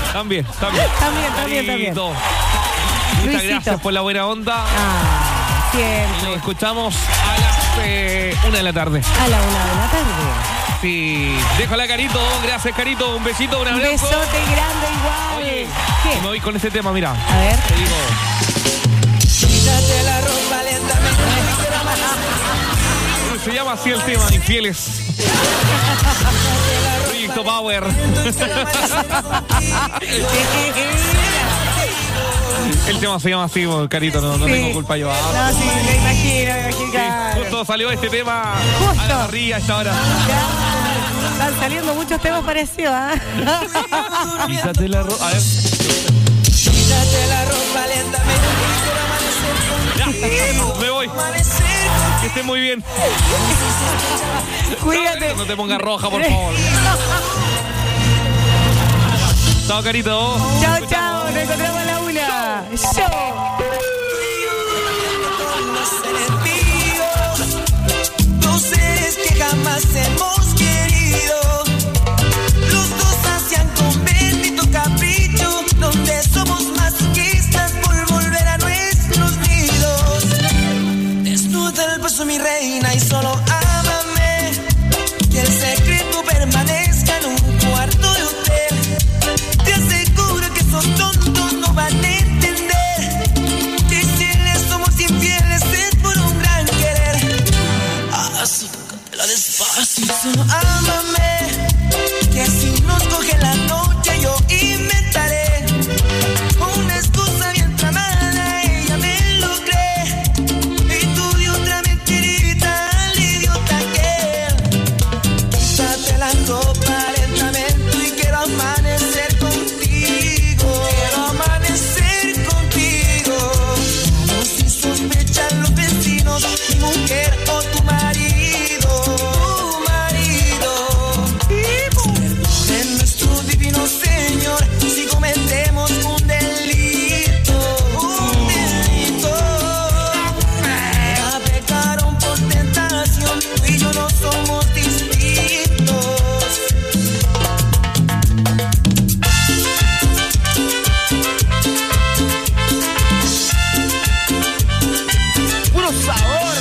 También. Luisito. Muchas gracias por la buena onda. Siempre. Nos escuchamos a las 1 de la tarde. A la 1 de la tarde. Sí. Déjala, Carito. Gracias, Carito. Un besito, un abrazo. Un besote grande igual. Oye, ¿qué? me voy con este tema, mira. A ver. Te digo. Quítate la ropa lentamente. Se llama así el tema, Infieles. Proyecto Power. El tema se llama así, Carito, no tengo culpa yo. No, sí, me imagino. Justo salió este tema Justo. a la parrilla a esta hora. Están saliendo muchos temas parecidos, ¿ah? Quítate la ropa. A ver. Quítate la ropa lentamente. Ya, me voy. Que esté muy bien. Cuídate. No te pongas roja, por favor. Chao, Carito. Chao. Nos encontramos a la 1. Show. Dos seres que jamás hemos querido. Los dos hacían convento capricho, donde somos masoquistas por volver a nuestros nidos. Desnuda el paso, mi reina, y solo ámame. Que el secreto permanezca en un cuarto de hotel. Te aseguro que esos tontos no van a entender que si les somos infieles es por un gran querer. Así, cántala despacio. Solo ámame, que si nos coge la noche yo inventaré una excusa bien tramada, ella me lo cree. Y tú de otra mentirita al idiota aquel. Quítate la ropa lentamente y quiero amanecer contigo. Quiero amanecer contigo. No sin sospechar los vecinos, mi mujer o tu marido. Tu marido. Perdone nuestro divino Señor si cometemos un delito. Un delito. Ya pecaron por tentación, tú y yo no somos distintos. Puro sabor.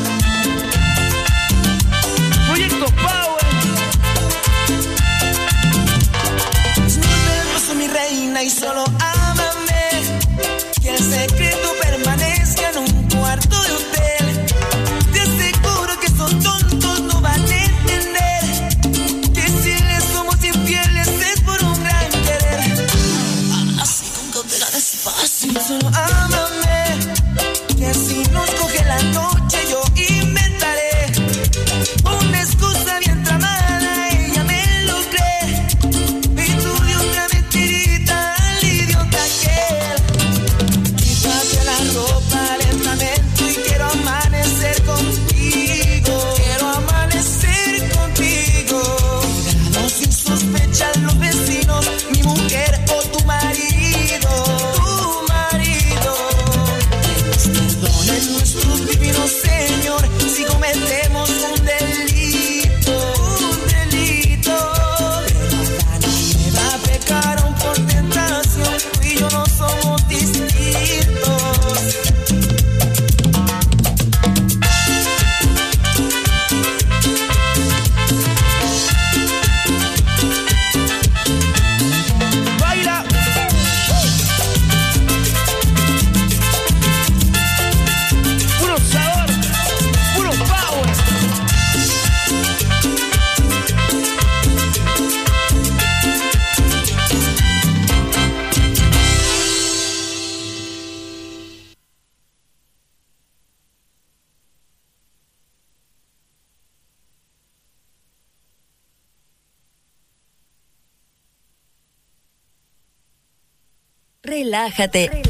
Proyecto Power. Desnuda el paso, mi reina, y solo ámame. Que el secreto permanezca en un cuarto de hotel. Te aseguro que esos tontos no van a entender que si les somos infieles es por un gran querer. Así con cautela despacio. Solo ámame. Que si nos coge la noche yo inventaré una excusa bien tramada, ella me lo cree. Y tú de otra mentirita al idiota aquel. Quítate la ropa lentamente y quiero amanecer contigo. Quiero amanecer contigo. No sin sospechar los vecinos, mi mujer o tu marido. Tu marido. Perdone nuestro divino Señor si cometemos un delito. Un delito. Pero Adán y Eva pecaron por tentación, tú y yo no somos distintos. Baila. Puro sabor. Puro power. Relájate.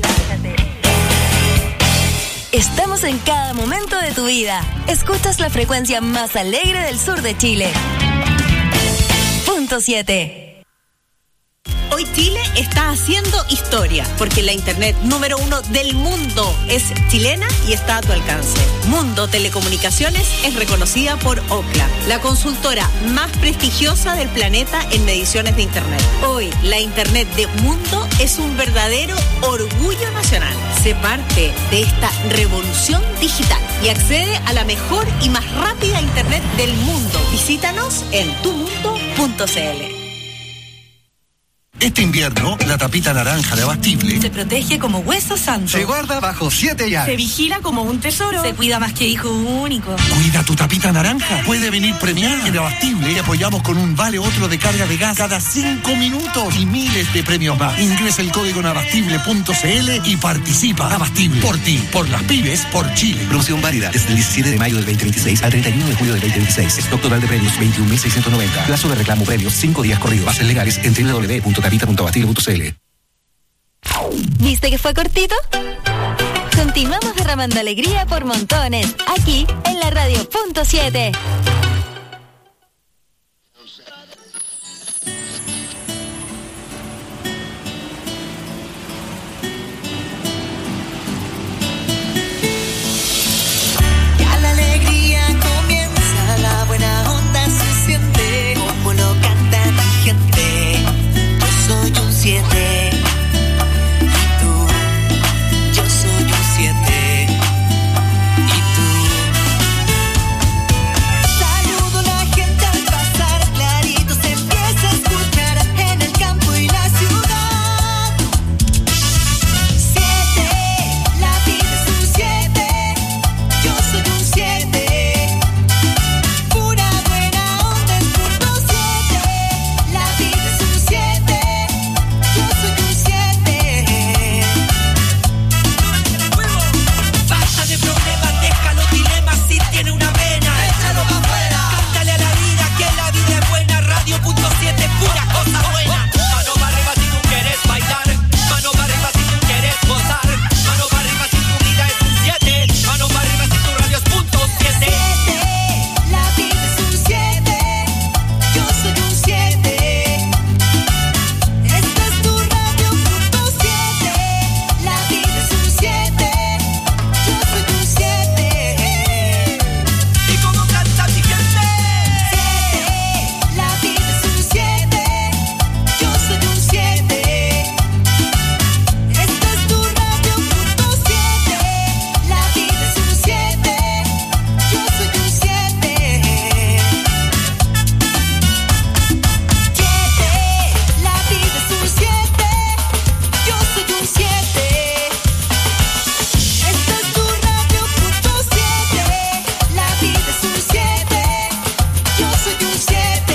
Estamos en cada momento de tu vida. Escuchas la frecuencia más alegre del sur de Chile. Punto 7. Hoy Chile está haciendo historia, porque la internet número 1 del mundo es chilena y está a tu alcance. Mundo Telecomunicaciones es reconocida por Ookla, la consultora más prestigiosa del planeta en mediciones de internet. Hoy, la internet de Mundo es un verdadero orgullo nacional. Sé parte de esta revolución digital y accede a la mejor y más rápida internet del mundo. Visítanos en tumundo.cl. Este invierno, la tapita naranja de Abastible Se protege como hueso santo. se guarda bajo 7 llaves. Se vigila como un tesoro. Se cuida más que hijo único. Cuida tu tapita naranja. Puede venir premiada. En Abastible te apoyamos con un vale otro de carga de gas cada 5 minutos y miles de premios más. Ingresa el código en abastible.cl y participa. Abastible. Por ti, por las pymes, por Chile. Promoción válida desde el 17 de mayo del 2026 al 31 de julio del 2026. Stock total de premios 21.690. Plazo de reclamo premios 5 días corridos. Bases legales en www.tapita.abastible.cl. ¿Viste que fue cortito? Continuamos derramando alegría por montones, aquí en la radio.7. Ya la alegría comienza, la buena onda se siente, como lo canta mi gente. Yo soy un 7, y tú, yo soy un 7, y tú. Saludo a la gente al pasar, clarito se empieza a escuchar en el campo y la ciudad. 7, la vida es un 7, yo soy un 7. Pura buena onda es punto 7, la vida es un 7, yo soy un 7. Basta de problemas, deja los dilemas, si tiene una vena, échalo pa' afuera. Cántale a la vida que la vida es buena, radio.7, pura cosa buena. Mano para arriba si tú quieres bailar, mano para arriba si tú quieres gozar, mano para arriba si tu vida es un 7, mano para arriba si tu radio es punto 7. La vida es un 7, yo soy un 7. Esta es tu radio punto 7, la vida es un 7, yo soy un 7. ¿Y cómo canta mi gente? 7, la vida es un 7, yo soy un 7. Esta es tu radio punto 7, la vida es un 7, yo soy un 7. 7, la vida es un 7, yo soy un 7. Esta es tu radio punto 7, la vida es un 7, yo soy un 7.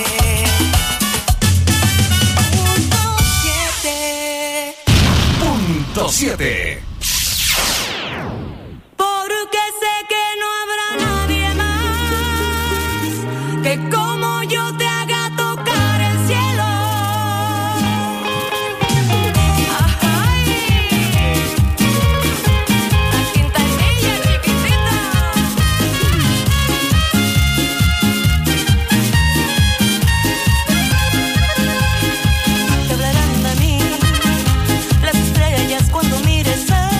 Punto 7. .7. Porque sé que no habrá nadie más que como yo te haga tocar el cielo. Ay, la quintanilla chiquitita. Te hablarán de mí las estrellas cuando mires a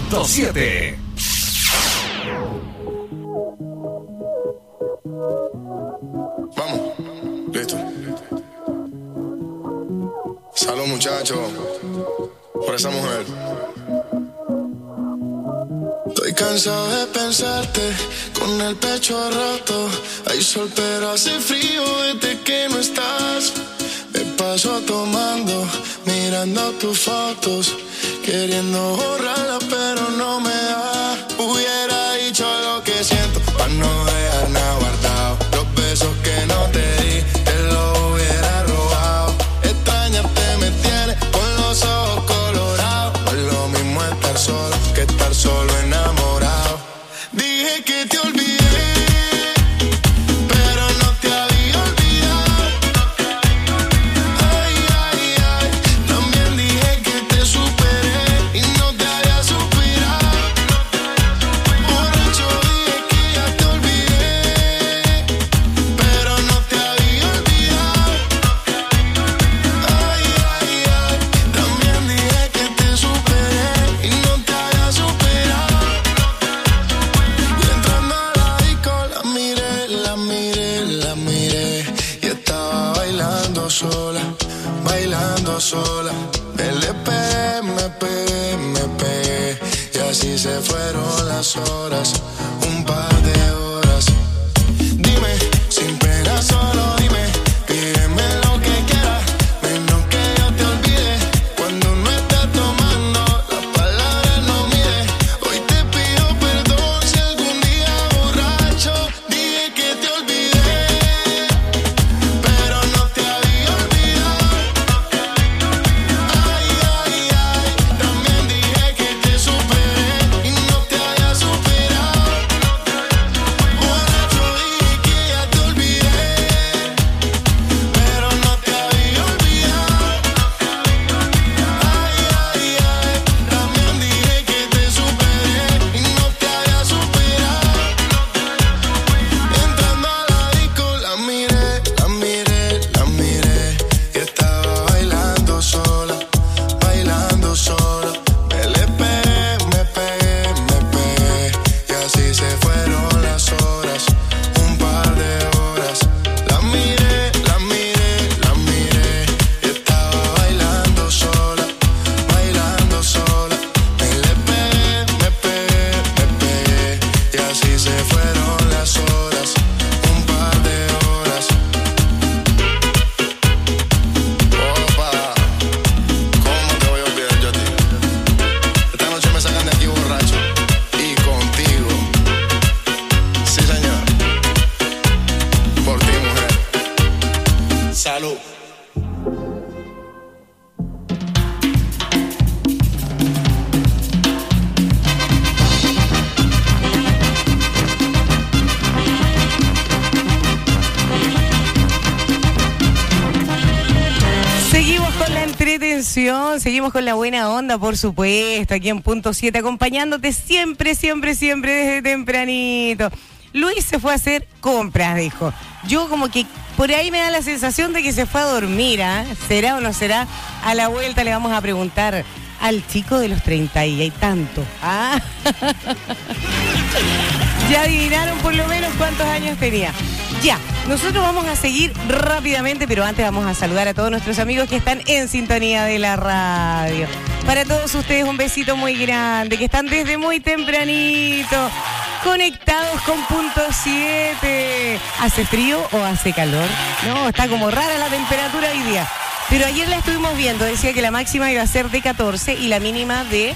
100.7. Vamos, listo. Salud, muchachos, por esa mujer. Estoy cansado de pensarte con el pecho roto. Hay sol pero hace frío desde que no estás. Me paso tomando, mirando tus fotos, queriendo borrarlas pero no me da. Hubiera dicho lo que siento para no dejar nada guardado. Los besos que no te di, te los hubiera robado. Extrañarte me tiene con los ojos colorados. No es lo mismo estar solo que estar solo enamorado. Dije que te olvidé, pero no te había olvidado. Ay, ay, ay, también dije que te superé y no te había suspirado. Borracho dije que ya te olvidé, pero no te había olvidado. Ay, ay, ay, también dije que te superé y no te había superado. Y entrando a la disco la miré, la miré, la miré y estaba bailando sola, bailando sola. Me pegué, me pegué y así se fueron las horas, un par de horas. Dime, sin pena solo dime, pídeme lo que quieras, menos que yo te olvide. Cuando no estás tomando, las palabras no miden. Hoy te pido perdón si algún día borracho dije que te olvidé, pero no te había olvidado. Ay, ay, ay, también dije que te superé y no te había superado. Borracho dije que ya te olvidé, pero no te había olvidado. Ay, ay, ay, también dije que te superé y no te había superado. Entrando a la disco la miré, la miré, la miré y estaba bailando sola, bailando sola. Me pegué y así se fueron las horas, un par de horas. La miré, la miré, la miré y estaba bailando sola, bailando sola. Me pegué y así se fueron las horas, un par de horas. Opa, ¿cómo te voy a olvidar yo a ti? Esta noche me sacan de aquí borracho y contigo. Sí, señor. Por ti, mujer. Salud. Seguimos con la entretención, seguimos con la buena onda, por supuesto, aquí en Punto 7, acompañándote siempre, siempre, siempre desde tempranito. Luis se fue a hacer compras, dijo. Yo como que por ahí me da la sensación de que se fue a dormir, ¿ah? ¿Será o no será? A la vuelta le vamos a preguntar al chico de los 30 y hay tanto. ¿Ah? Ya adivinaron por lo menos cuántos años tenía. Ya, nosotros vamos a seguir rápidamente, pero antes vamos a saludar a todos nuestros amigos que están en sintonía de la radio. Para todos ustedes un besito muy grande, que están desde muy tempranito, conectados con Punto 7. ¿Hace frío o hace calor? No, está como rara la temperatura hoy día. Pero ayer la estuvimos viendo, decía que la máxima iba a ser de 14 y la mínima de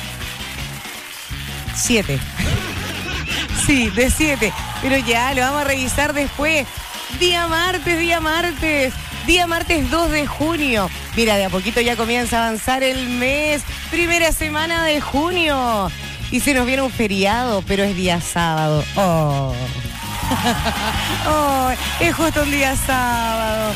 7. Sí, de 7. Pero ya, lo vamos a revisar después. Día martes, día martes. Día martes 2 de junio. Mira, de a poquito ya comienza a avanzar el mes. Primera semana de junio. Y se nos viene un feriado, pero es día sábado. Oh. Oh, es justo un día sábado.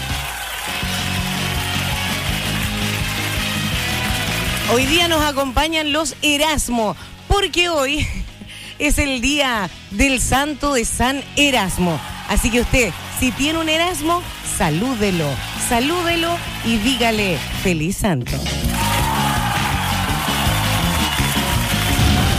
Hoy día nos acompañan los Erasmo, porque hoy es el día del santo de San Erasmo. Así que usted, si tiene un Erasmo, salúdelo, salúdelo y dígale feliz santo.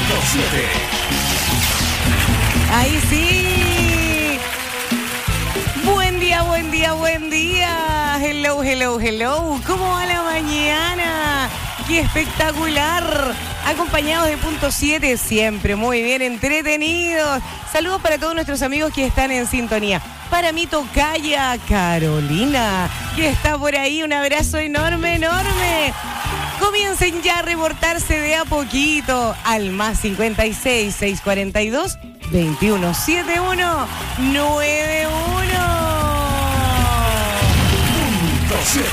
Ahí sí. Buen día, buen día, buen día. Hello, hello, hello. ¿Cómo va la mañana? ¡Qué espectacular! Acompañados de Punto 7, siempre muy bien entretenidos. Saludos para todos nuestros amigos que están en sintonía. Para mi tocaya Carolina, que está por ahí. Un abrazo enorme, enorme. Comiencen ya a reportarse de a poquito al más 56 642 2171 91. Punto 7.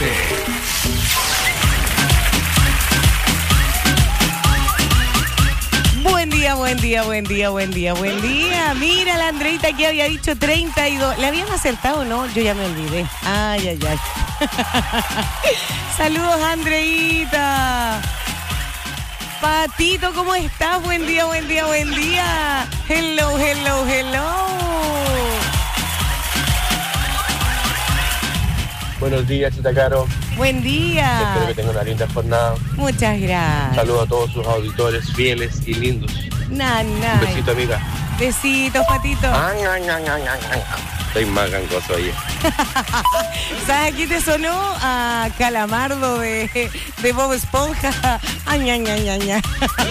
Buen día, buen día, buen día, buen día, buen día. Mira la Andreita que había dicho 32. ¿Le habían acertado o no? Yo ya me olvidé. Ay, ay, ay. Saludos, Andreita. Patito, ¿cómo estás? Buen día, buen día, buen día. Hello, hello, hello. Buenos días, Chita Caro. Buen día. Espero que tengan una linda jornada. Muchas gracias. Saludos a todos sus auditores fieles y lindos. Nana. Un besito, amiga. Besitos, Patito. Estoy más gangoso ahí. ¿Sabes? Aquí te sonó a Calamardo de Bob Esponja. Aña, aña, aña, aña.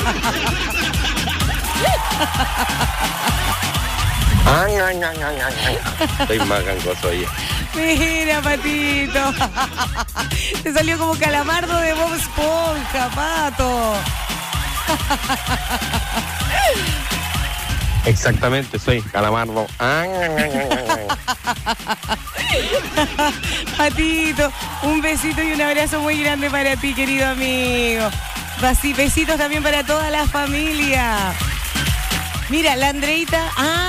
Estoy más gangoso ahí. Mira, Patito. Te salió como Calamardo de Bob Esponja, Pato. Exactamente, soy Calamardo. Patito, un besito y un abrazo muy grande para ti, querido amigo. Besitos también para toda la familia. Mira, la Andreita,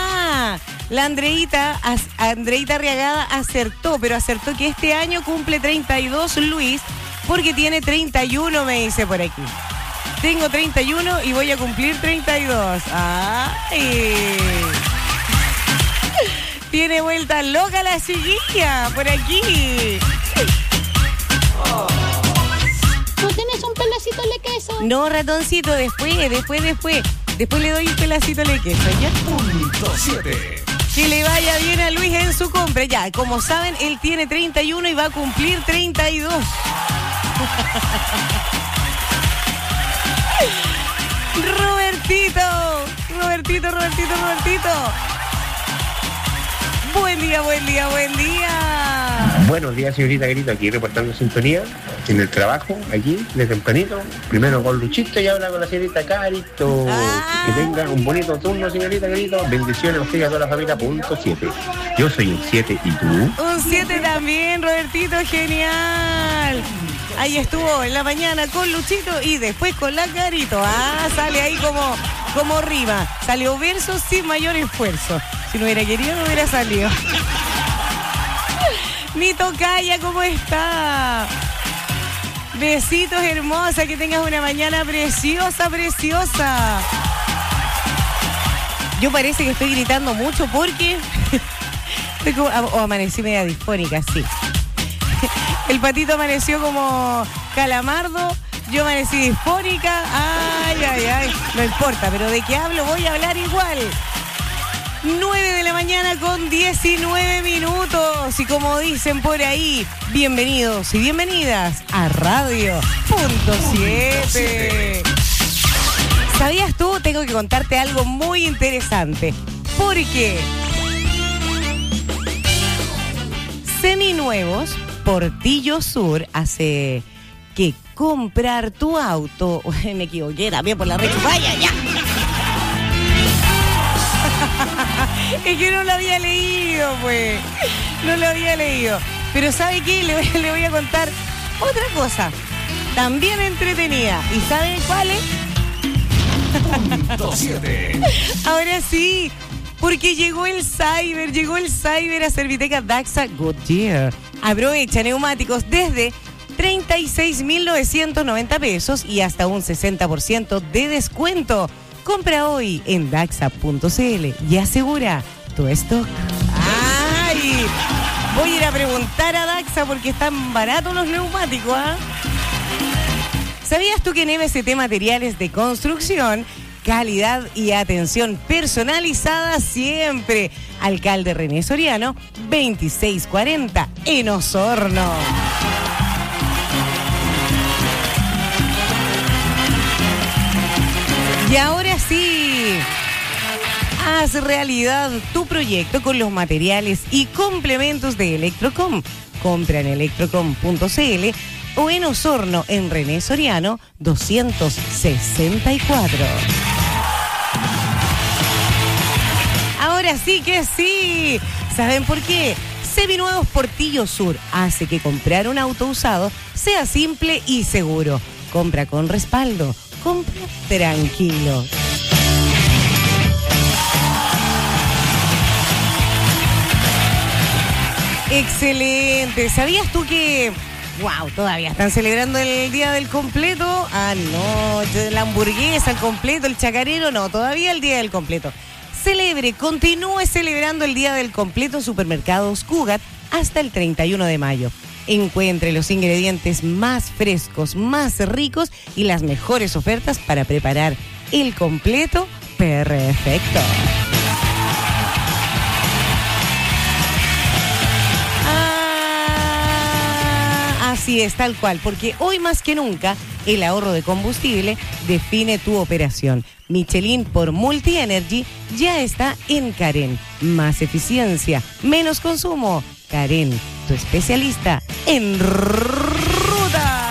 Andreita Arriagada acertó, pero acertó que este año cumple 32 Luis, porque tiene 31, me dice por aquí. Tengo 31 y voy a cumplir 32. ¡Ay! Tiene vuelta loca la chiquilla por aquí. ¿Tú tienes un pedacito de queso? No, ratoncito, después le doy un pedacito de queso, ¿ya? Punto 7. Que le vaya bien a Luis en su compra. Ya, como saben, él tiene 31 y va a cumplir 32. Robertito. Buen día, buen día, buen día. Buenos días, señorita Grito, aquí reportando sintonía, en el trabajo, aquí, de tempranito. Primero con Luchito y ahora con la señorita Carito. Que tenga un bonito turno, señorita Grito. Bendiciones a usted y a toda la familia. Punto 7. Yo soy un 7, ¿y tú? Un 7 también, Robertito, genial. Ahí estuvo en la mañana con Luchito y después con la Carito. Sale ahí como rima. Salió verso sin mayor esfuerzo. Si no hubiera querido, no hubiera salido. Mi tocaya, ¿cómo está? Besitos, hermosa. Que tengas una mañana preciosa, preciosa. Yo parece que estoy gritando mucho porque... o amanecí media disfónica, sí. El Patito amaneció como Calamardo, yo amanecí disfónica. Ay, no importa, pero ¿de qué hablo? Voy a hablar igual. 9 de la mañana con 19 minutos. Y como dicen por ahí, bienvenidos y bienvenidas a Radio Punto 7. ¿Sabías tú? Tengo que contarte algo muy interesante. Porque Seminuevos Portillo Sur hace que comprar tu auto. Me equivoqué también por la rechupalla, ya. Es que no lo había leído, pues. No lo había leído. Pero ¿sabe qué? Le voy a contar otra cosa. También entretenida. ¿Y sabe cuál es? Punto 7. Ahora sí. Porque llegó el cyber a Serviteca Daxa Goodyear. Aprovecha neumáticos desde 36.990 pesos y hasta un 60% de descuento. Compra hoy en Daxa.cl y asegura tu stock. ¡Ay! Voy a ir a preguntar a Daxa porque están baratos los neumáticos, ¿ah? ¿Sabías tú que en MST Materiales de Construcción calidad y atención personalizada siempre. Alcalde René Soriano, 2640 en Osorno. Y ahora sí, haz realidad tu proyecto con los materiales y complementos de Electrocom. Compra en electrocom.cl o en Osorno en René Soriano 264. Ahora sí que sí. ¿Saben por qué? Seminuevos Portillo Sur hace que comprar un auto usado sea simple y seguro. Compra con respaldo. Compra tranquilo. Excelente. ¿Sabías tú que, wow, todavía están celebrando el Día del Completo? Ah, no, la hamburguesa, el completo, el chacarero, no, todavía el Día del Completo. Continúe celebrando el Día del Completo en Supermercados Cugat hasta el 31 de mayo. Encuentre los ingredientes más frescos, más ricos y las mejores ofertas para preparar el completo perfecto. Así es, tal cual, porque hoy más que nunca el ahorro de combustible define tu operación. Michelin por Multi Energy ya está en Carén. Más eficiencia, menos consumo. Carén, tu especialista en ruta.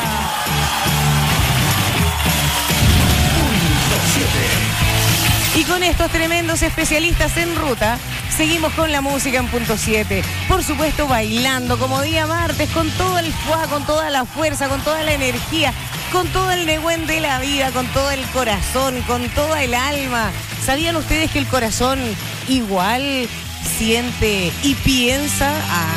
Y con estos tremendos especialistas en ruta, seguimos con la música en punto 7. Por supuesto, bailando como día martes, con todo el fuá, con toda la fuerza, con toda la energía, con todo el negüen de la vida, con todo el corazón, con toda el alma. ¿Sabían ustedes que el corazón igual siente y piensa?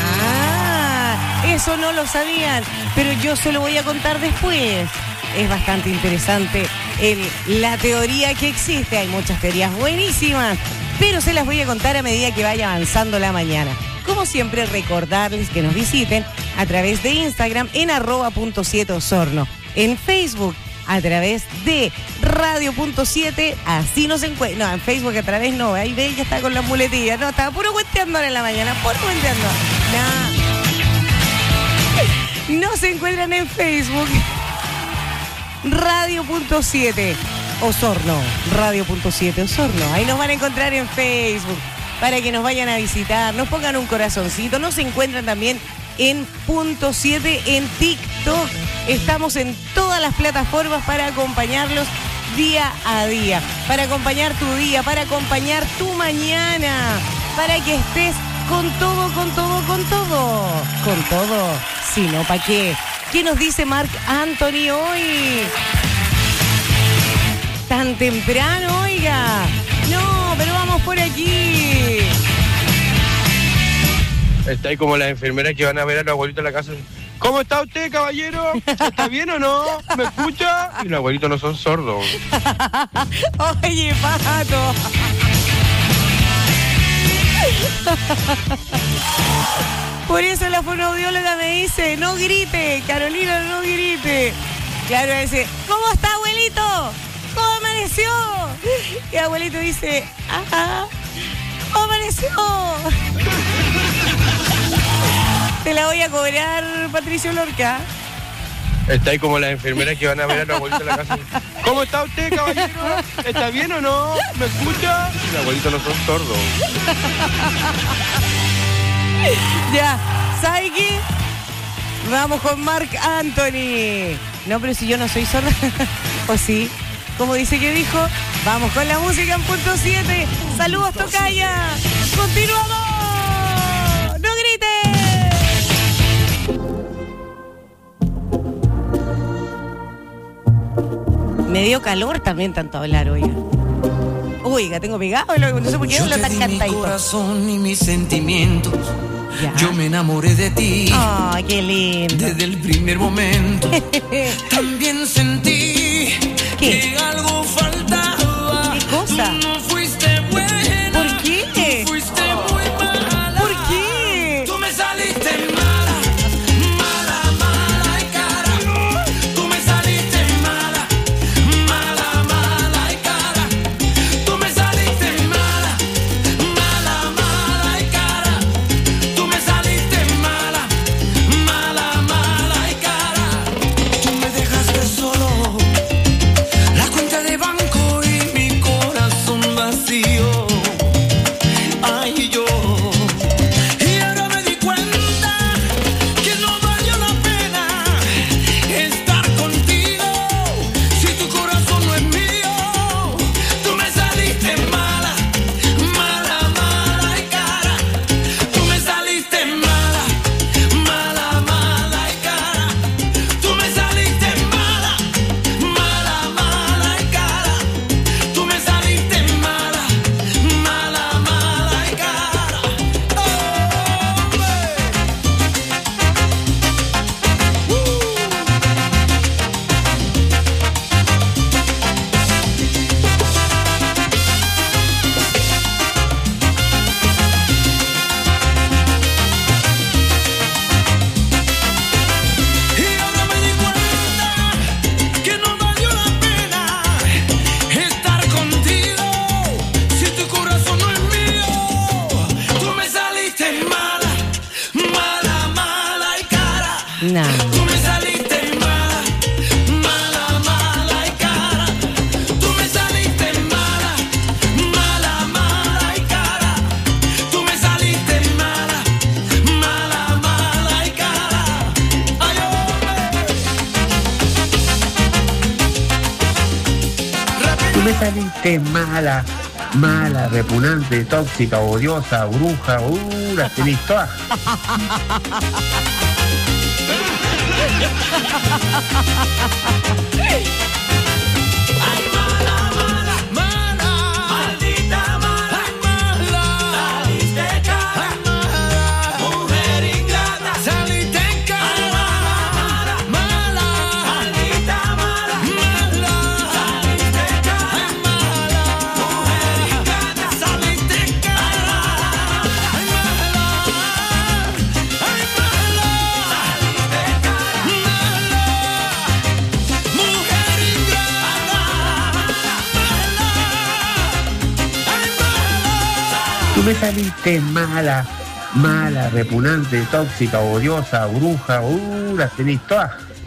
Eso no lo sabían, pero yo se lo voy a contar después. Es bastante interesante la teoría que existe. Hay muchas teorías buenísimas, pero se las voy a contar a medida que vaya avanzando la mañana. Como siempre, recordarles que nos visiten a través de Instagram en @.7osorno, en Facebook a través de radio.7, así nos encuentran. No, en Facebook a través no, ahí ve, ya está con las muletillas. No, estaba puro cuenteando en la mañana, puro cuenteando. No. Nos encuentran en Facebook radio.7 Osorno, radio.7 Osorno. Ahí nos van a encontrar en Facebook para que nos vayan a visitar, nos pongan un corazoncito. Nos encuentran también en punto 7 en TikTok. Estamos en todas las plataformas para acompañarlos día a día, para acompañar tu día, para acompañar tu mañana, para que estés con todo, con todo, con todo. Con todo, si no, ¿para qué? ¿Qué nos dice Marc Anthony hoy? Tan temprano, oiga. No, pero vamos por aquí. Está ahí como las enfermeras que van a ver a los abuelitos en la casa. ¿Cómo está usted, caballero? ¿Está bien o no? ¿Me escucha? Y los abuelitos no son sordos. Oye, Pato. Por eso la fonoaudióloga me dice, no grite, Carolina, no grite. Claro, dice, ¿cómo está, abuelito? ¿Cómo amaneció? Y el abuelito dice, ajá, ¿cómo amaneció? Te la voy a cobrar, Patricio Lorca. Está ahí como las enfermeras que van a ver a los abuelitos en la casa. ¿Cómo está usted, caballero? ¿Está bien o no? ¿Me escucha? Y los abuelitos no son sordos. Ya, ¿sabe qué? Vamos con Marc Anthony. No, pero si yo no soy sorda. ¿O sí? ¿Cómo dice que dijo? Vamos con la música en punto 7. Saludos, tocaya. ¡Continuamos! ¡No grites! Me dio calor también tanto hablar, oiga. Oiga, tengo pegado, no sé por qué hablo tan cantadito. Mi corazón y mis sentimientos. Ya. Yo me enamoré de ti. Ay, qué lindo. Desde el primer momento. También sentí que algo faltaba. ¿Qué cosa? Tú no fuiste buena. ¿Por qué? Tú fuiste muy mala. ¿Por qué? Tú me saliste mala. Mala, mala y cara. Tú me saliste mala. Mala, mala y cara. Tú me saliste mala, mala, repugnante, tóxica, odiosa, bruja, las tenéis todas. Tú me saliste mala, mala, repugnante, tóxica, odiosa, bruja, las tenéis todas.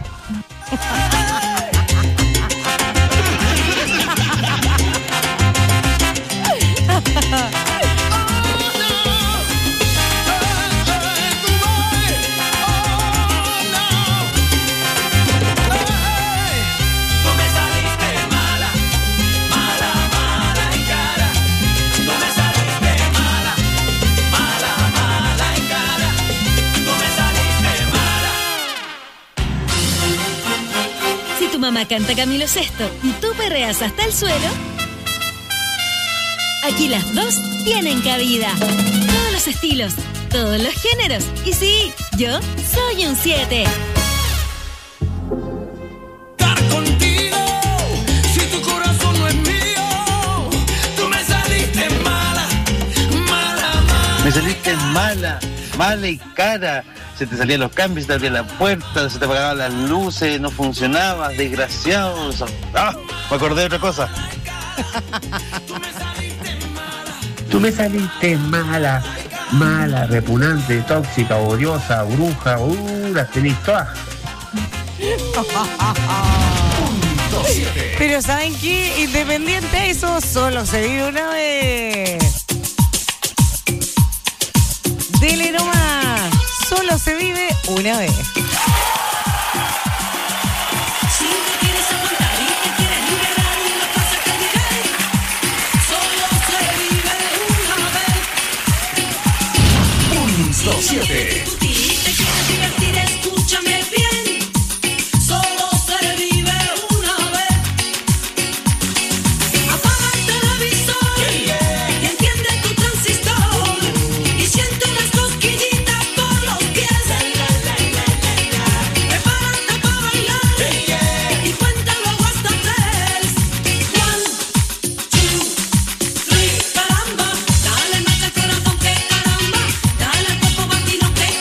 Mamá canta Camilo Sesto y tú perreas hasta el suelo. Aquí las dos tienen cabida. Todos los estilos, todos los géneros. Y sí, yo soy un 7. Estar contigo, si tu corazón no es mío. Tú me saliste mala, mala, mala. Me saliste mala, mala y cara. Se te salían los cambios, se te abría la puerta, se te apagaban las luces, no funcionaba, desgraciado. Me acordé de otra cosa. Tú me saliste mala, mala, repugnante, tóxica, odiosa, bruja, las tenéis todas. Pero ¿saben qué? Independiente a eso, solo se vive una vez. Dele nomás. Solo se vive una vez. Si te quieres aguantar y te quieres liberar de las cosas que diré, solo se vive una vez. Punto 7. Si te quieres divertir, escúchame bien. Solo se vive una vez. Apaga el televisor y enciende tu transistor y siente unas cosquillitas por los pies. Prepárate para bailar y cuenta luego hasta 3. 1, 2, 3, caramba. Dale más al corazón que caramba. Dale al cuerpo batido que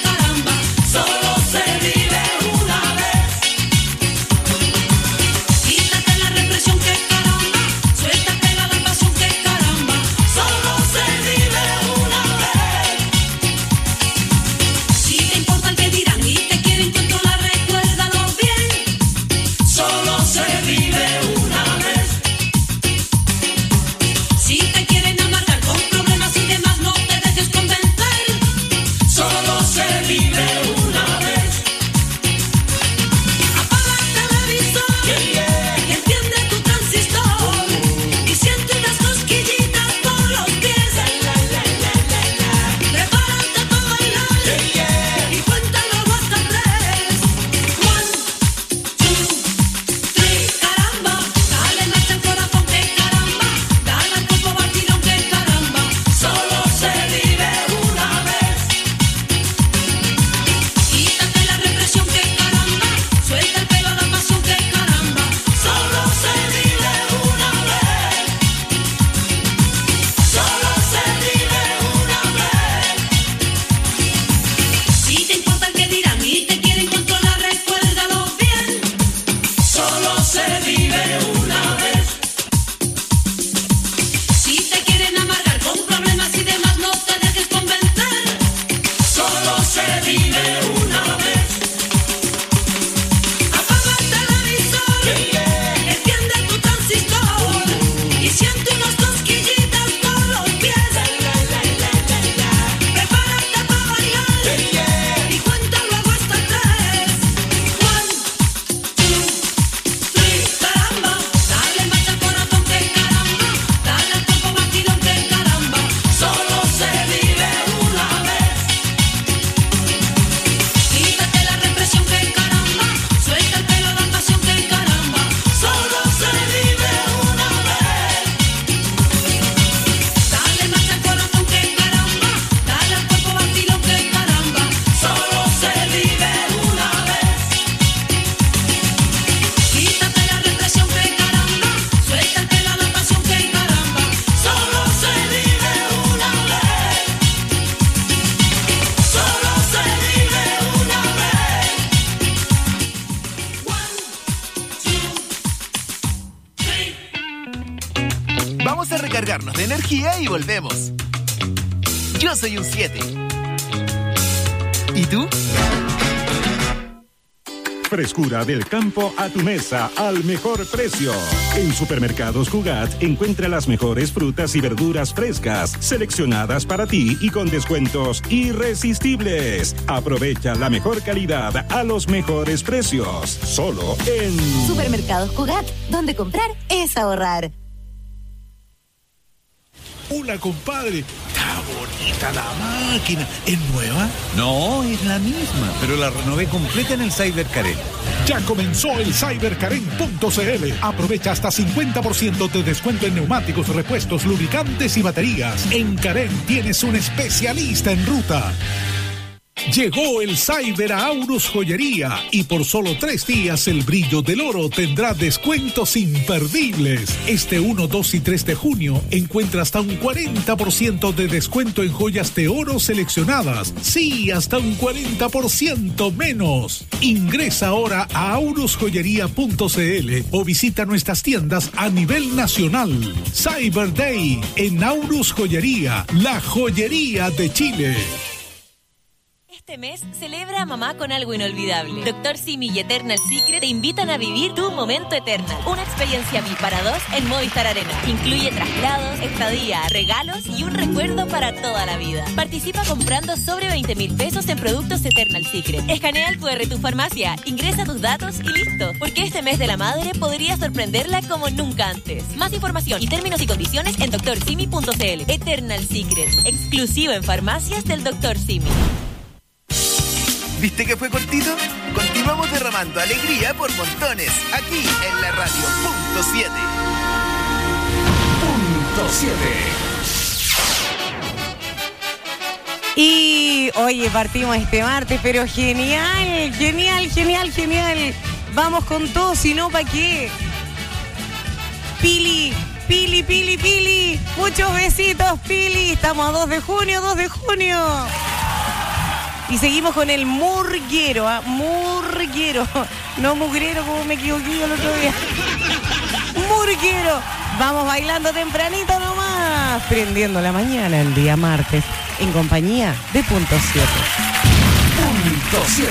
Vamos a recargarnos de energía y volvemos. Yo soy un 7. ¿Y tú? Frescura del campo a tu mesa al mejor precio. En Supermercados Cugat encuentra las mejores frutas y verduras frescas, seleccionadas para ti y con descuentos irresistibles. Aprovecha la mejor calidad a los mejores precios. Solo en Supermercados Cugat, donde comprar es ahorrar. Hola, compadre. Está bonita la máquina. ¿Es nueva? No, es la misma, pero la renové completa en el Cyber Karen. Ya comenzó el cyberkaren.cl. Aprovecha hasta 50% de descuento en neumáticos, repuestos, lubricantes y baterías. En Karen tienes un especialista en ruta. Llegó el Cyber a Aurus Joyería y por solo 3 días el brillo del oro tendrá descuentos imperdibles. Este 1, 2 y 3 de junio encuentra hasta un 40% de descuento en joyas de oro seleccionadas. Sí, hasta un 40% menos. Ingresa ahora a aurusjoyería.cl o visita nuestras tiendas a nivel nacional. Cyber Day en Aurus Joyería, la joyería de Chile. Este mes celebra a mamá con algo inolvidable. Dr. Simi y Eternal Secret te invitan a vivir tu momento Eternal. Una experiencia VIP para 2 en Movistar Arena. Incluye traslados, estadía, regalos y un recuerdo para toda la vida. Participa comprando sobre 20,000 pesos en productos Eternal Secret. Escanea el QR tu farmacia, ingresa tus datos y listo. Porque este mes de la madre podría sorprenderla como nunca antes. Más información y términos y condiciones en drsimi.cl. Eternal Secret, exclusivo en farmacias del Dr. Simi. ¿Viste que fue cortito? Continuamos derramando alegría por montones, aquí en la radio. Punto 7. Punto 7. Y, oye, partimos este martes, pero genial, genial, genial, genial. Vamos con todo, si no, ¿para qué? Pili, Pili, Pili, Pili. Muchos besitos, Pili. Estamos a 2 de junio, 2 de junio. Y seguimos con el murguero, ¿ah? Murguero. No mugrero, como me equivoqué el otro día. Murguero. Vamos bailando tempranito nomás. Prendiendo la mañana el día martes. En compañía de Punto 7. Punto 7.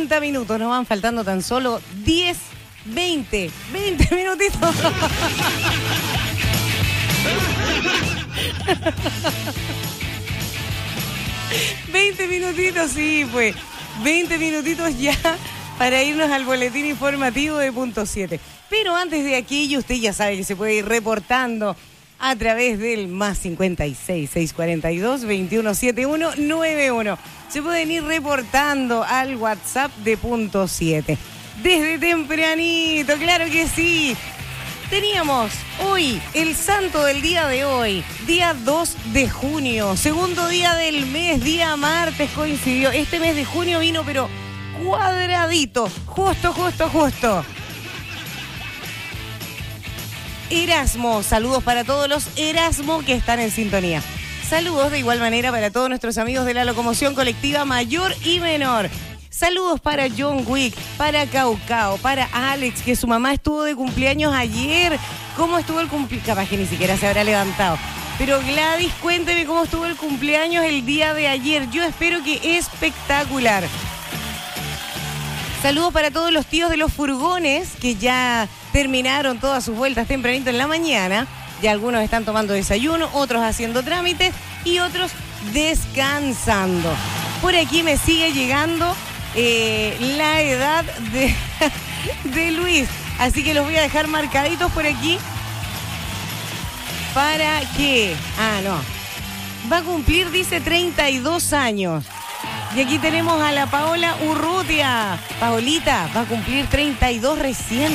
30 minutos, nos van faltando tan solo 10, 20 minutitos. 20 minutitos, sí, pues. 20 minutitos ya para irnos al boletín informativo de punto 7. Pero antes de aquello, usted ya sabe que se puede ir reportando a través del más 56 642 2171 91. Se pueden ir reportando al WhatsApp de punto 7. Desde tempranito, claro que sí. Teníamos hoy el santo del día de hoy, día 2 de junio, segundo día del mes, día martes coincidió. Este mes de junio vino pero cuadradito, justo. Erasmo, saludos para todos los Erasmo que están en sintonía. Saludos de igual manera para todos nuestros amigos de la locomoción colectiva mayor y menor. Saludos para John Wick, para Caucao, para Alex, que su mamá estuvo de cumpleaños ayer. ¿Cómo estuvo el cumpleaños? Capaz que ni siquiera se habrá levantado. Pero Gladys, cuénteme cómo estuvo el cumpleaños el día de ayer. Yo espero que espectacular. Saludos para todos los tíos de los furgones que ya terminaron todas sus vueltas tempranito en la mañana. Ya algunos están tomando desayuno, otros haciendo trámites y otros descansando. Por aquí me sigue llegando la edad de Luis. Así que los voy a dejar marcaditos por aquí para que... Va a cumplir, dice, 32 años. Y aquí tenemos a la Paola Urrutia. Paolita va a cumplir 32 recién.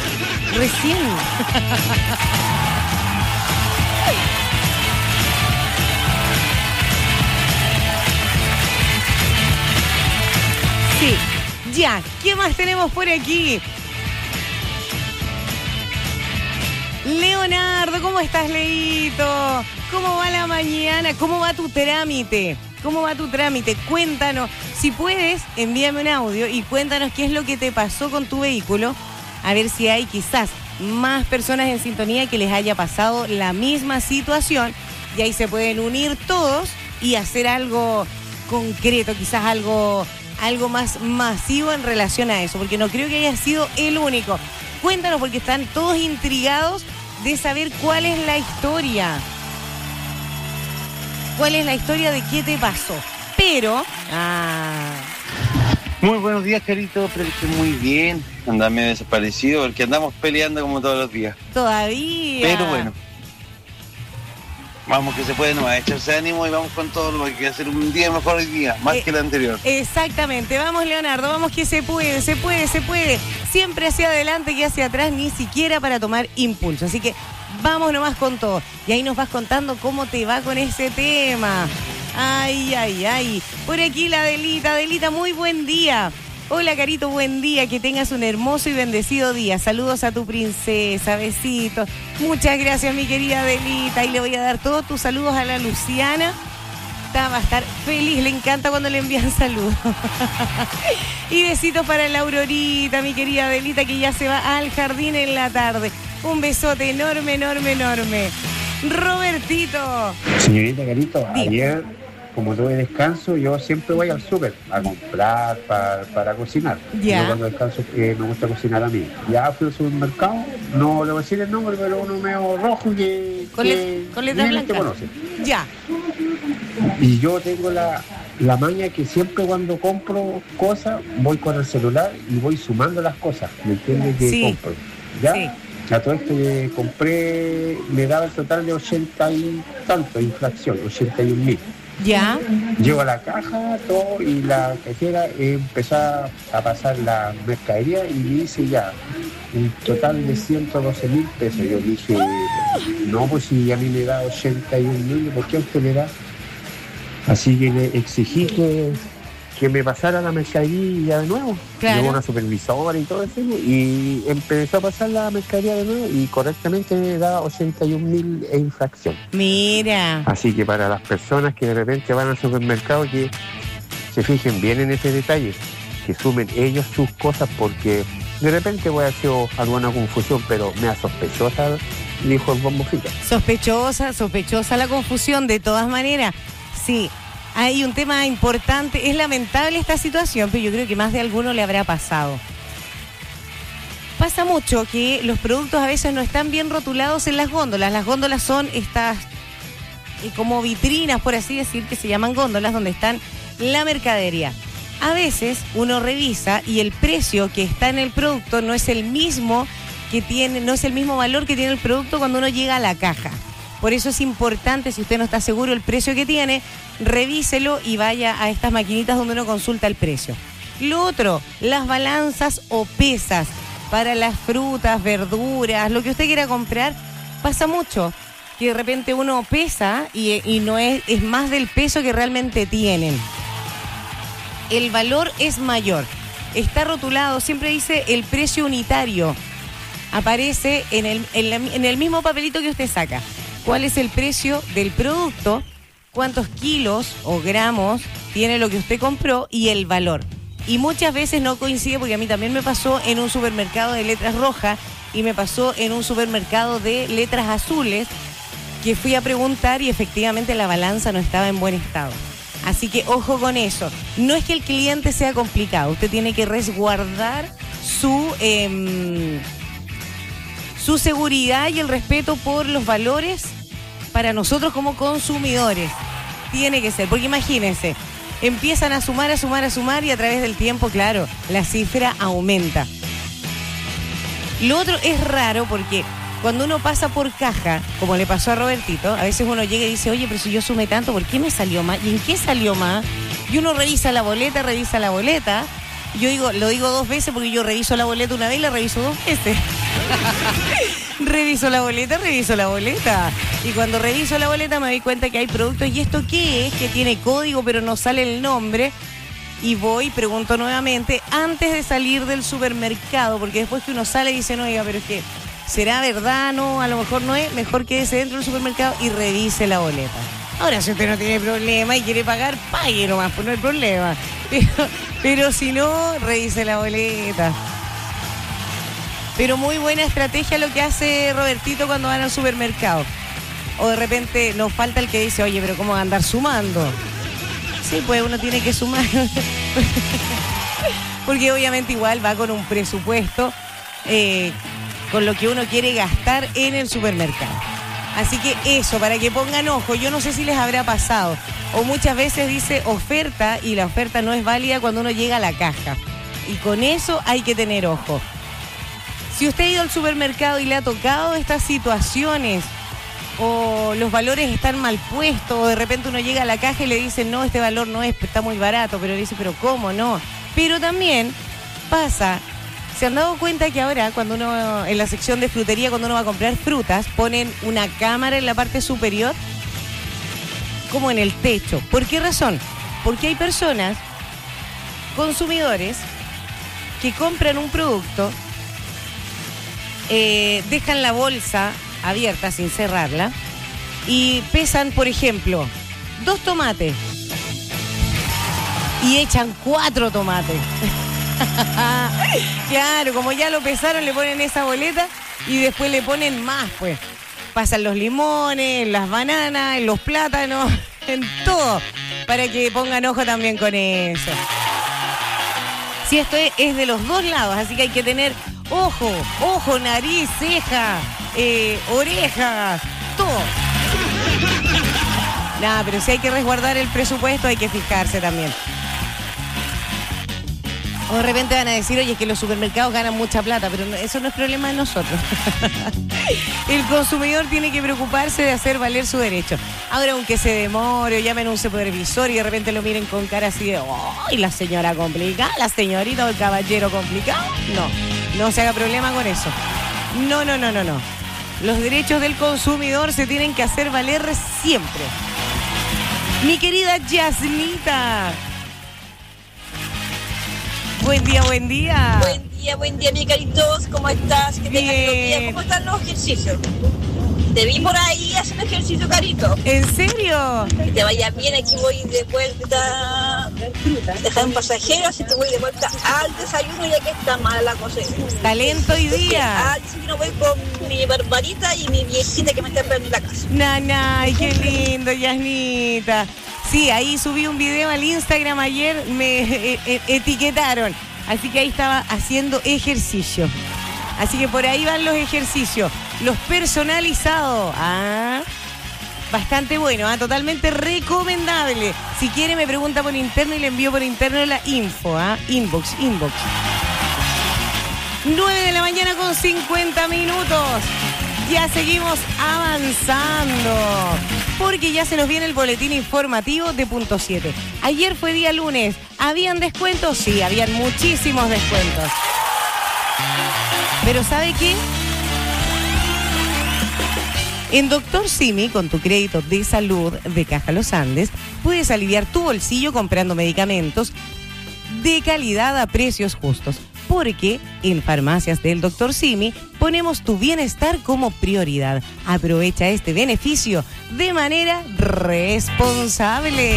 Sí, ya. ¿Qué más tenemos por aquí? Leonardo, ¿cómo estás, Leito? ¿Cómo va la mañana? ¿Cómo va tu trámite? Cuéntanos. Si puedes, envíame un audio y cuéntanos qué es lo que te pasó con tu vehículo. A ver si hay quizás más personas en sintonía que les haya pasado la misma situación. Y ahí se pueden unir todos y hacer algo concreto, quizás algo más masivo en relación a eso. Porque no creo que haya sido el único. Cuéntanos porque están todos intrigados de saber cuál es la historia. ¿Cuál es la historia de qué te pasó? Pero... Muy buenos días, Carito. Espero que estés muy bien. Andame desaparecido porque andamos peleando como todos los días. Todavía. Pero bueno. Vamos que se puede, no va a echarse ánimo y vamos con todo lo que hacer un día mejor hoy día, más que el anterior. Exactamente. Vamos, Leonardo, vamos que se puede. Siempre hacia adelante que hacia atrás, ni siquiera para tomar impulso. Así que vamos nomás con todo. Y ahí nos vas contando cómo te va con ese tema. Ay. Por aquí la Adelita, muy buen día. Hola, Carito, buen día. Que tengas un hermoso y bendecido día. Saludos a tu princesa, besitos. Muchas gracias, mi querida Adelita. Y le voy a dar todos tus saludos a la Luciana. Va a estar feliz, le encanta cuando le envían saludos. Y besitos para la Aurorita, mi querida Adelita, que ya se va al jardín en la tarde. Un besote enorme. Robertito. Señorita Carito, ayer, como tuve descanso, yo siempre voy al súper a comprar para cocinar. Ya. Yo cuando descanso me gusta cocinar a mí. Ya fui al supermercado, no le voy a decir el nombre, pero uno medio rojo que con letra blanca. Conoce. Ya. Y yo tengo la maña que siempre cuando compro cosas, voy con el celular y voy sumando las cosas. ¿Me entiendes? Que sí. compro. ¿Ya? Sí. A todo esto que compré me daba el total de 80 y tanto, inflación, 81.000. Ya. Llego a la caja, todo, y la cajera empezó a pasar la mercadería y me dice ya un total de 112.000 pesos. Yo dije, no, pues si a mí me da 81.000, ¿por qué a usted le da? Así que le exigí que me pasara la mercadería de nuevo. Claro. Llegó una supervisora y todo eso, y empezó a pasar la mercadería de nuevo y correctamente me da 81.000 en infracción. Mira. Así que para las personas que de repente van al supermercado, que se fijen bien en ese detalle, que sumen ellos sus cosas, porque de repente puede haber sido alguna confusión, pero me da sospechosa, dijo el Bombo Fica. Sospechosa la confusión, de todas maneras. Sí. hay un tema importante. Es lamentable esta situación, pero yo creo que más de alguno le habrá pasado. Pasa mucho que los productos a veces no están bien rotulados en las góndolas. Las góndolas son estas como vitrinas, por así decir, que se llaman góndolas, donde están la mercadería. A veces uno revisa y el precio que está en el producto no es el mismo que tiene, no es el mismo valor que tiene el producto cuando uno llega a la caja. Por eso es importante, si usted no está seguro el precio que tiene, revíselo y vaya a estas maquinitas donde uno consulta el precio. Lo otro, las balanzas o pesas para las frutas, verduras, lo que usted quiera comprar. Pasa mucho que de repente uno pesa y no es más del peso que realmente tienen. El valor es mayor. Está rotulado, siempre dice el precio unitario. Aparece en el mismo papelito que usted saca. ¿Cuál es el precio del producto? ¿Cuántos kilos o gramos tiene lo que usted compró? Y el valor. Y muchas veces no coincide, porque a mí también me pasó en un supermercado de letras rojas y me pasó en un supermercado de letras azules, que fui a preguntar y efectivamente la balanza no estaba en buen estado. Así que ojo con eso. No es que el cliente sea complicado, usted tiene que resguardar su seguridad y el respeto por los valores para nosotros como consumidores. Tiene que ser, porque imagínense, empiezan a sumar y a través del tiempo, claro, la cifra aumenta. Lo otro es raro porque cuando uno pasa por caja, como le pasó a Robertito, a veces uno llega y dice, oye, pero si yo sumé tanto, ¿por qué me salió más? ¿Y en qué salió más? Y uno revisa la boleta. Yo lo digo 2 veces porque yo reviso la boleta una vez y la reviso 2 veces. reviso la boleta. Y cuando reviso la boleta me doy cuenta que hay productos. ¿Y esto qué es? Que tiene código pero no sale el nombre. Y voy y pregunto nuevamente antes de salir del supermercado, porque después que uno sale y dice, no, oiga, pero es que ¿será verdad? No, a lo mejor no es. Mejor quédese dentro del supermercado y revise la boleta. Ahora, si usted no tiene problema y quiere pagar, pague nomás, pues no hay problema. Pero si no, revise la boleta. Pero muy buena estrategia lo que hace Robertito cuando van al supermercado. O de repente nos falta el que dice, oye, pero ¿cómo va a andar sumando? Sí, pues uno tiene que sumar. Porque obviamente igual va con un presupuesto, con lo que uno quiere gastar en el supermercado. Así que eso, para que pongan ojo, yo no sé si les habrá pasado, o muchas veces dice oferta y la oferta no es válida cuando uno llega a la caja. Y con eso hay que tener ojo. Si usted ha ido al supermercado y le ha tocado estas situaciones, o los valores están mal puestos, o de repente uno llega a la caja y le dicen, no, este valor no es, está muy barato, pero dice, pero ¿cómo no? Pero también pasa... ¿Se han dado cuenta que ahora, cuando uno, en la sección de frutería, cuando uno va a comprar frutas, ponen una cámara en la parte superior, como en el techo? ¿Por qué razón? Porque hay personas, consumidores, que compran un producto, dejan la bolsa abierta sin cerrarla y pesan, por ejemplo, 2 tomates y echan 4 tomates. Claro, como ya lo pesaron, le ponen esa boleta y después le ponen más, pues. Pasan los limones, las bananas, los plátanos, en todo, para que pongan ojo también con eso. Si esto es de los 2 lados, así que hay que tener ojo, nariz, ceja, oreja, todo. Nada, pero si hay que resguardar el presupuesto, hay que fijarse también. O de repente van a decir, oye, es que los supermercados ganan mucha plata, pero eso no es problema de nosotros. El consumidor tiene que preocuparse de hacer valer su derecho. Ahora, aunque se demore o llamen a un supervisor y de repente lo miren con cara así de, ¡ay, la señora complicada, la señorita o el caballero complicado! No se haga problema con eso. No. Los derechos del consumidor se tienen que hacer valer siempre. Mi querida Yasmita. Buen día. Buen día, mi caritos. ¿Cómo estás? Que tengas lindo día. ¿Cómo están los ejercicios? Te vi por ahí haciendo ejercicio, carito. ¿En serio? Que te vaya bien, aquí voy de vuelta. Dejar un pasajero, así que voy de vuelta al desayuno, ya que está mala la cosa. Talento hoy día. Al desayuno voy con mi barbarita y mi viejita que me está esperando en la casa. Ay, qué lindo, Yasnita. Sí, ahí subí un video al Instagram ayer, me etiquetaron. Así que ahí estaba haciendo ejercicio. Así que por ahí van los ejercicios. Los personalizados. Bastante bueno, totalmente recomendable. Si quiere me pregunta por interno y le envío por interno la info. Inbox. 9 de la mañana con 50 minutos. Ya seguimos avanzando. Porque ya se nos viene el boletín informativo de Punto 7. Ayer fue día lunes. ¿Habían descuentos? Sí, habían muchísimos descuentos. Pero ¿sabe qué? En Dr. Simi, con tu crédito de salud de Caja Los Andes, puedes aliviar tu bolsillo comprando medicamentos de calidad a precios justos. Porque en Farmacias del Dr. Simi ponemos tu bienestar como prioridad. Aprovecha este beneficio de manera responsable.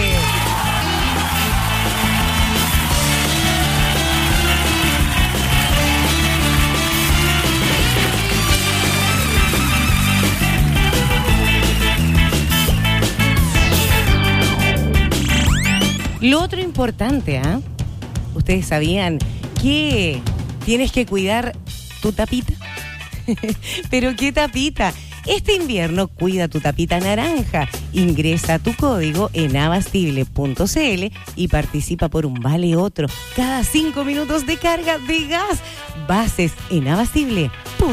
Lo otro importante, ¿ustedes sabían que tienes que cuidar tu tapita? ¿Pero qué tapita? Este invierno cuida tu tapita naranja. Ingresa tu código en abastible.cl y participa por un vale otro cada 5 minutos de carga de gas. Bases en abastible.cl.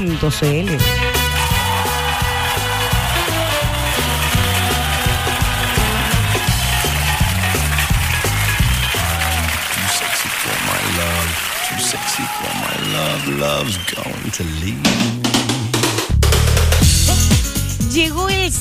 Love's going to leave. Llegó el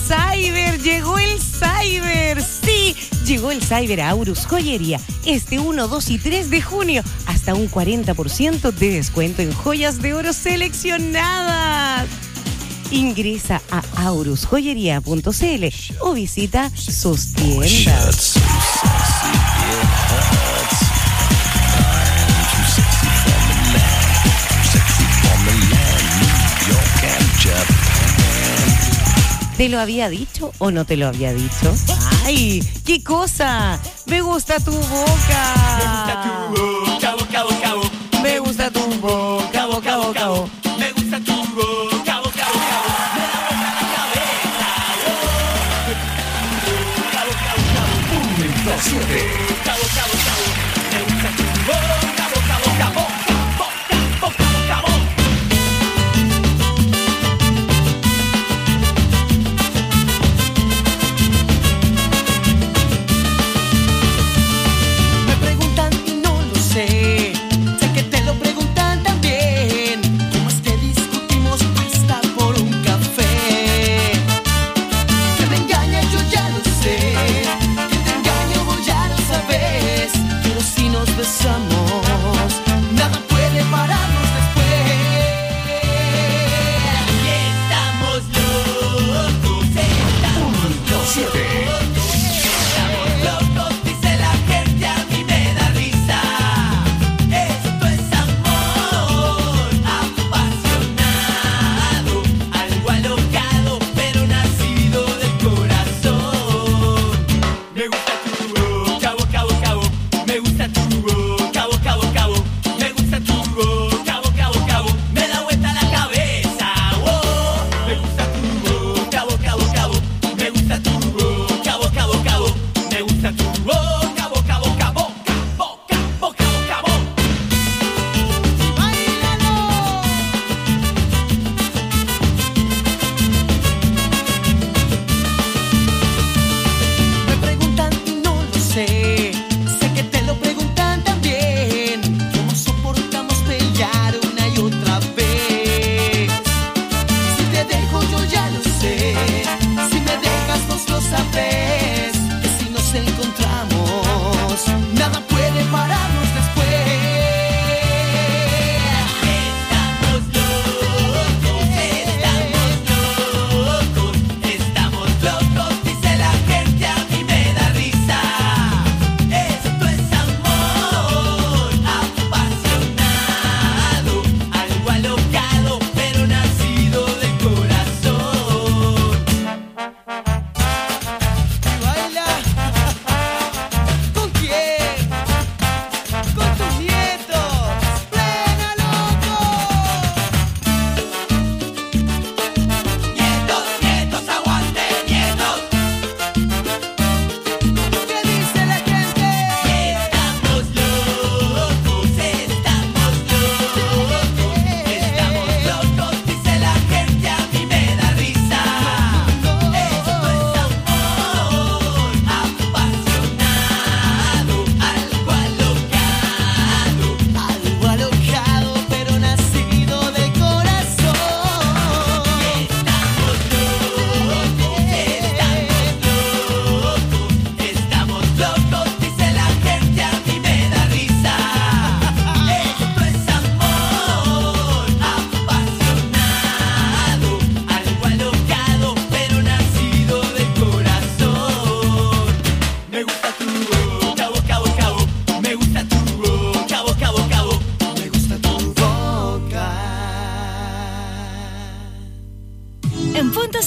Cyber, sí, llegó el Cyber a Aurus Joyería este 1, 2 y 3 de junio, hasta un 40% de descuento en joyas de oro seleccionadas. Ingresa a aurusjoyería.cl o visita sus tiendas. ¿Te lo había dicho o no te lo había dicho? ¡Ay! ¡Qué cosa! ¡Me gusta tu boca! Me gusta tu boca, boca, boca, boca. Me gusta tu boca, boca, boca. Punto 7. Que te engaño voy a no saber.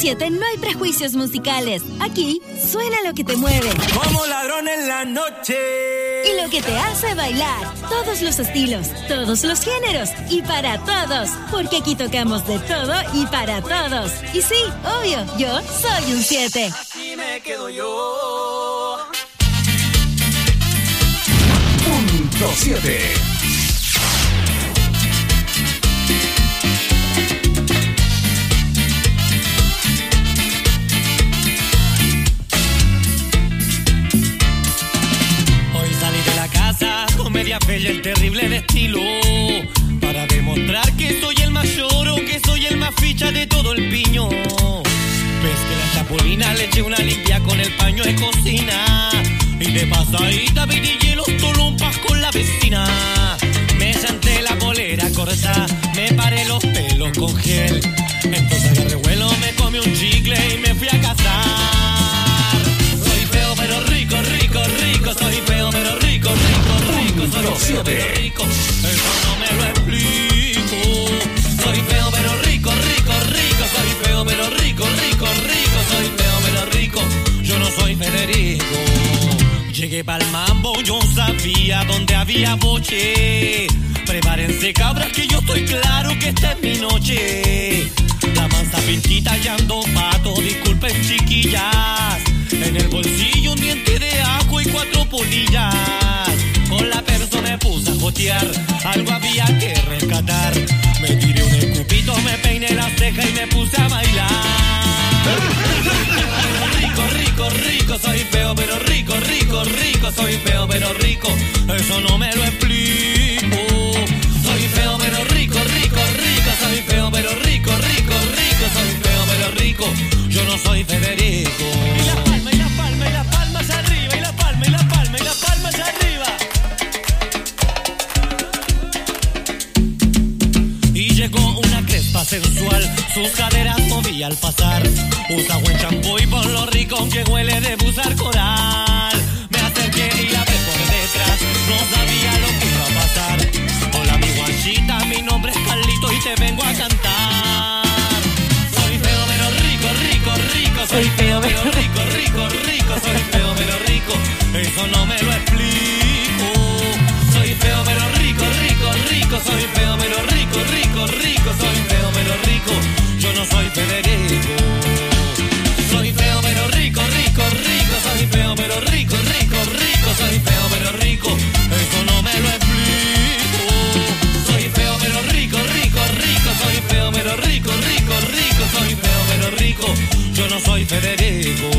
100.7 no hay prejuicios musicales. Aquí suena lo que te mueve. Como ladrón en la noche. Y lo que te hace bailar. Todos los estilos, todos los géneros y para todos. Porque aquí tocamos de todo y para todos. Y sí, obvio, yo soy un 7. Aquí me quedo yo. Punto 7. Media bella, el terrible de estilo, para demostrar que soy el mayor o que soy el más ficha de todo el piño. Ves que la chapulina le eché una limpia con el paño de cocina y de pasadita vidillé los tolompas con la vecina. Me senté la polera corta, me paré los pelos con gel, entonces agarré vuelo, me comí un chicle y me fui a casar. Soy feo pero rico, rico, rico, soy feo pero rico, rico, rico, soy feo pero rico, eso no me lo explico. Soy feo pero rico, rico, rico, soy feo pero rico, rico, rico, soy feo pero rico, yo no soy Federico. Llegué pa'l mambo, yo sabía dónde había boche. Prepárense cabras que yo estoy claro que esta es mi noche. La mansa pintita y ando pato, disculpen chiquillas. En el bolsillo un diente de ajo y 4 polillas. Con la perso me puse a jotear, algo había que rescatar. Me tiré un escupito, me peiné la ceja y me puse a bailar. Rico, rico, rico, soy feo pero rico, rico, rico, soy feo pero rico, eso no me lo explico. Soy feo pero rico, rico, rico, soy feo pero rico, rico, rico, soy feo pero rico, yo no soy Federico. Y la palma, y la palma, y la palma hacia arriba, y la palma, y la palma, y la palma hacia arriba. Y llegó una crespa sensual, sus caderas movía al pasar. Usa buen champú y por lo rico que huele de usar coral. Me acerqué y la ve por detrás, no sabía lo que iba a pasar. Hola mi guachita, mi nombre es Carlito y te vengo a cantar. Soy feo pero rico, rico, rico, soy feo pero rico, rico, rico, soy feo pero rico, eso no me lo explico. Soy feo pero rico, rico, rico, soy feo pero rico, rico, rico, soy feo pero rico, yo no soy Federico. Soy feo pero rico, rico, rico, soy feo pero rico, rico, rico, soy feo pero rico, eso no me lo explico. Soy feo pero rico, rico, rico, soy feo pero rico, rico, rico, soy feo pero rico, yo no soy Federico.